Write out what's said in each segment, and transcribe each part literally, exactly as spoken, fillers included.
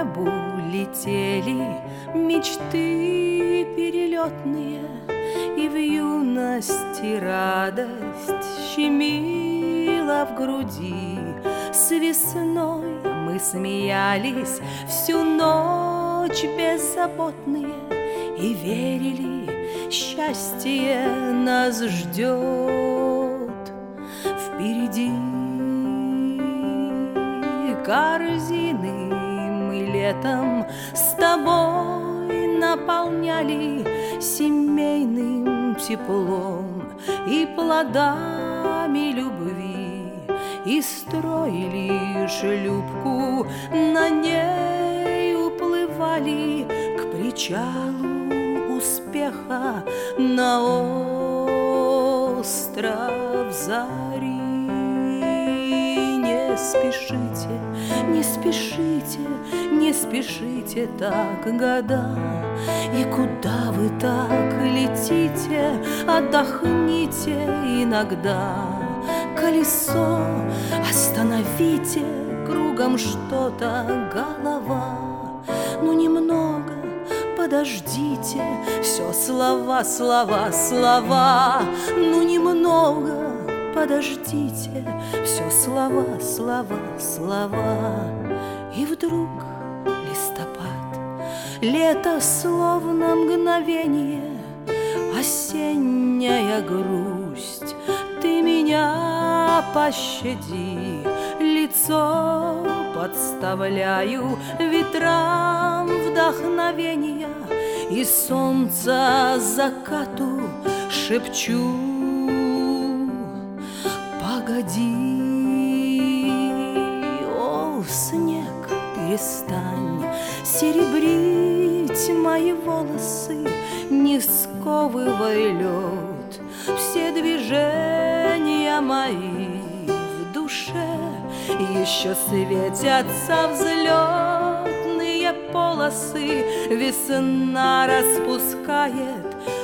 небу летели мечты перелетные, и в юности радость щемила в груди. С весной мы смеялись всю ночь беззаботные и верили, счастье нас ждет впереди. Корзины мы летом с тобой наполняли семейным теплом и плодами любви, и строили шлюпку, на ней уплывали к причалу успеха на остров зари. Не спешите, не спешите, не спешите так, года. И куда вы так летите, отдохните иногда. Колесо остановите, кругом что-то голова. Ну немного подождите, все слова, слова, слова. Ну немного подождите, все слова, слова, слова. И вдруг листопад, лето словно мгновение, осенняя грусть. Ты меня пощади, лицо подставляю ветрам вдохновения, и солнца закату шепчу: погоди. О, снег, перестань серебрить мои волосы, не сковывай лед. Все движения мои в душе еще светятся взлетные полосы. Весна распускает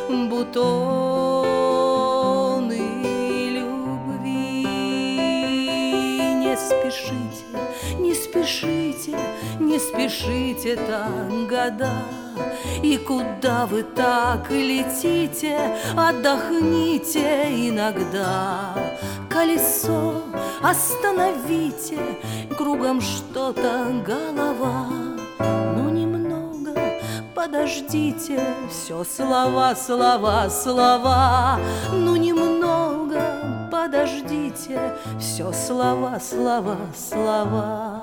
бутоны любви. Не спешите, не спешите, не спешите так, года. И куда вы так летите, отдохните иногда. Колесо остановите, кругом что-то голова. Ну немного подождите, все слова, слова, слова. Ну немного подождите, все слова, слова, слова.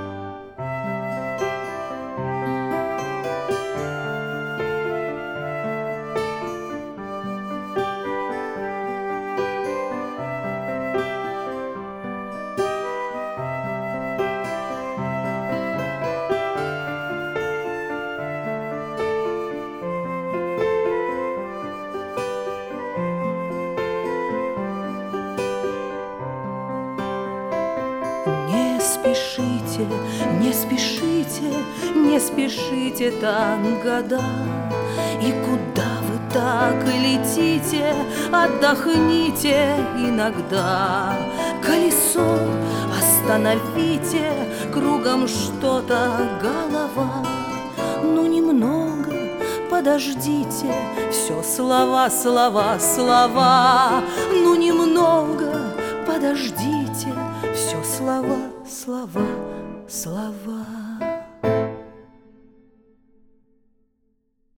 Не спешите, не спешите, не спешите так, года. И куда вы так летите, отдохните иногда. Колесо остановите, кругом что-то голова. Ну немного подождите, все слова, слова, слова. Ну немного подождите, все слова, слова, слова.